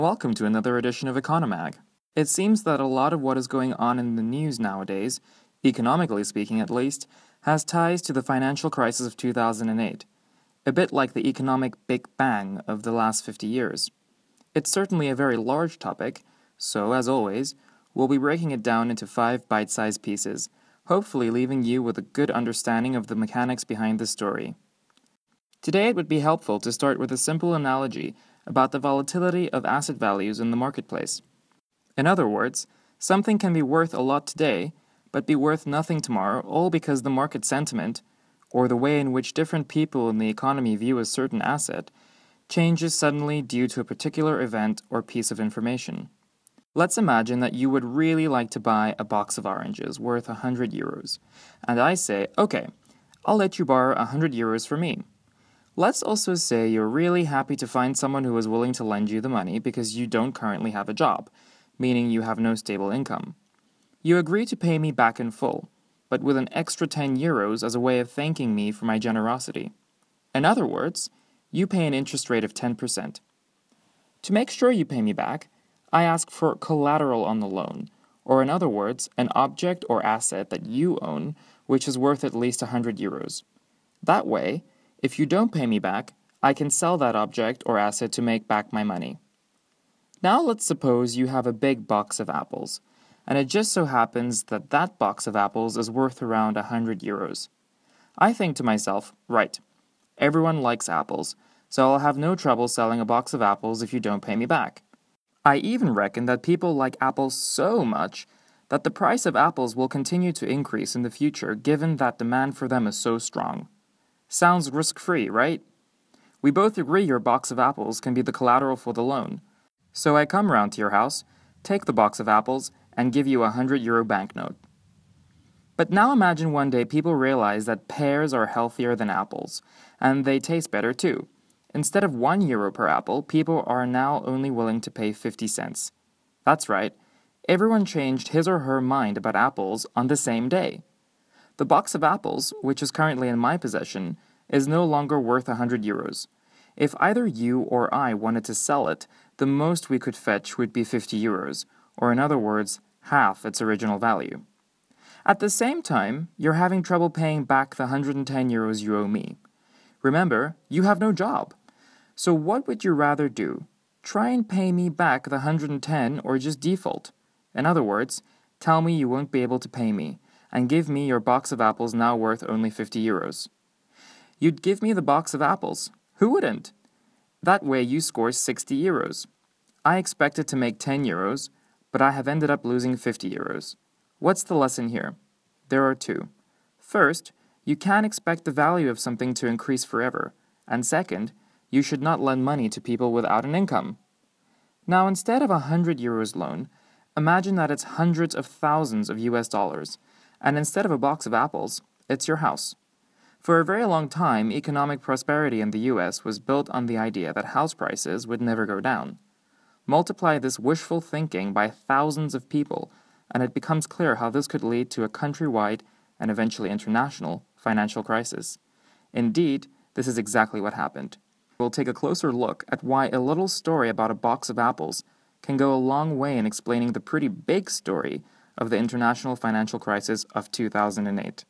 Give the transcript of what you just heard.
Welcome to another edition of Economag. It seems that a lot of what is going on in the news nowadays, economically speaking at least, has ties to the financial crisis of 2008, a bit like the economic Big Bang of the last 50 years. It's certainly a very large topic, so as always, we'll be breaking it down into 5 bite-sized pieces, hopefully leaving you with a good understanding of the mechanics behind the story. Today it would be helpful to start with a simple analogy about the volatility of asset values in the marketplace. In other words, something can be worth a lot today, but be worth nothing tomorrow, all because the market sentiment, or the way in which different people in the economy view a certain asset, changes suddenly due to a particular event or piece of information. Let's imagine that you would really like to buy a box of oranges worth 100 euros, and I say, okay, I'll let you borrow 100 euros from me. Let's also say you're really happy to find someone who is willing to lend you the money because you don't currently have a job, meaning you have no stable income. You agree to pay me back in full, but with an extra 10 euros as a way of thanking me for my generosity. In other words, you pay an interest rate of 10%. To make sure you pay me back, I ask for collateral on the loan, or in other words, an object or asset that you own which is worth at least 100 euros. That way, if you don't pay me back, I can sell that object or asset to make back my money. Now let's suppose you have a big box of apples, and it just so happens that that box of apples is worth around 100 euros. I think to myself, right, everyone likes apples, so I'll have no trouble selling a box of apples if you don't pay me back. I even reckon that people like apples so much that the price of apples will continue to increase in the future given that demand for them is so strong. Sounds risk-free, right? We both agree your box of apples can be the collateral for the loan. So I come round to your house, take the box of apples, and give you a 100 euro banknote. But now imagine one day people realize that pears are healthier than apples, and they taste better too. Instead of 1 euro per apple, people are now only willing to pay 50 cents. That's right, everyone changed his or her mind about apples on the same day. The box of apples, which is currently in my possession, is no longer worth 100 euros. If either you or I wanted to sell it, the most we could fetch would be 50 euros, or in other words, half its original value. At the same time, you're having trouble paying back the 110 euros you owe me. Remember, you have no job. So what would you rather do? Try and pay me back the 110 or just default? In other words, tell me you won't be able to pay me, and give me your box of apples now worth only 50 euros. You'd give me the box of apples. Who wouldn't? That way you score 60 euros. I expected to make 10 euros, but I have ended up losing 50 euros. What's the lesson here? There are two. First, you can't expect the value of something to increase forever. And second, you should not lend money to people without an income. Now, instead of a 100 euros loan, imagine that it's hundreds of thousands of US dollars. And instead of a box of apples, it's your house. For a very long time, economic prosperity in the US was built on the idea that house prices would never go down. Multiply this wishful thinking by thousands of people, and it becomes clear how this could lead to a countrywide and eventually international financial crisis. Indeed, this is exactly what happened. We'll take a closer look at why a little story about a box of apples can go a long way in explaining the pretty big story of the international financial crisis of 2008.